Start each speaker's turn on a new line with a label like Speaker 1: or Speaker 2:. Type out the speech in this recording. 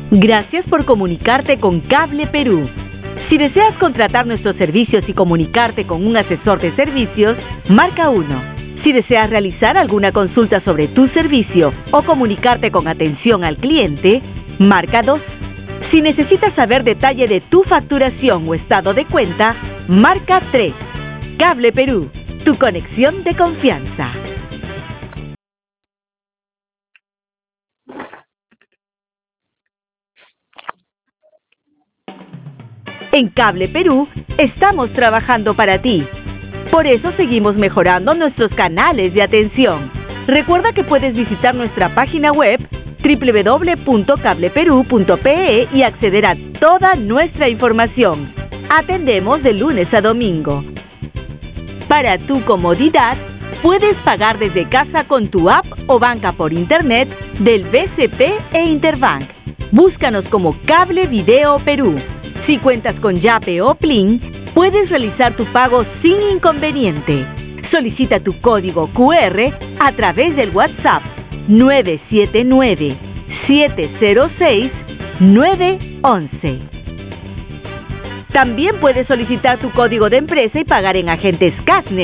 Speaker 1: Gracias por comunicarte con Cable Perú. Si deseas contratar nuestros servicios y comunicarte con un asesor de servicios, marca 1. Si deseas realizar alguna consulta sobre tu servicio o comunicarte con atención al cliente, marca 2. Si necesitas saber detalle de tu facturación o estado de cuenta, marca 3. Cable Perú, tu conexión de confianza. En Cable Perú estamos trabajando para ti. Por eso seguimos mejorando nuestros canales de atención. Recuerda que puedes visitar nuestra página web www.cableperu.pe y acceder a toda nuestra información. Atendemos de lunes a domingo. Para tu comodidad, puedes pagar desde casa con tu app o banca por internet del BCP e Interbank. Búscanos como Cable Video Perú. Si cuentas con Yape o Plin, puedes realizar tu pago sin inconveniente. Solicita tu código QR a través del WhatsApp 979-706-911. También puedes solicitar tu código de empresa y pagar en agentes Casnet.